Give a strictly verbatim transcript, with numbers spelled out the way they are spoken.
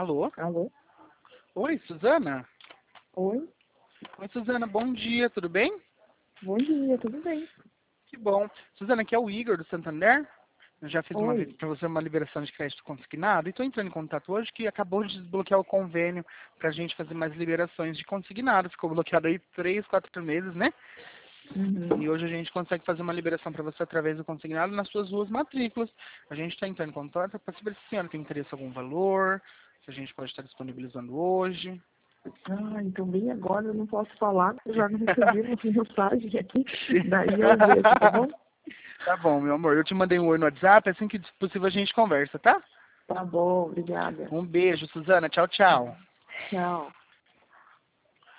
Alô? Alô? Oi, Suzana? Oi? Oi, Suzana, bom dia, tudo bem? Bom dia, tudo bem? Que bom. Suzana, aqui é o Igor do Santander. Eu já fiz uma vez Oi? para você uma liberação de crédito consignado e estou entrando em contato hoje que acabou de desbloquear o convênio para a gente fazer mais liberações de consignado. Ficou bloqueado aí três, quatro meses, né? Uhum. E hoje a gente consegue fazer uma liberação para você através do consignado nas suas duas matrículas. A gente está entrando em contato para saber se a senhora tem interesse em algum valor, se a gente pode estar disponibilizando hoje. Ah, então bem agora eu não posso falar, eu já não recebi uma mensagem aqui, daí eu vejo, tá bom? Tá bom, meu amor. Eu te mandei um oi no WhatsApp, assim que possível a gente conversa, tá? Tá bom, obrigada. Um beijo, Suzana. Tchau, tchau. Tchau.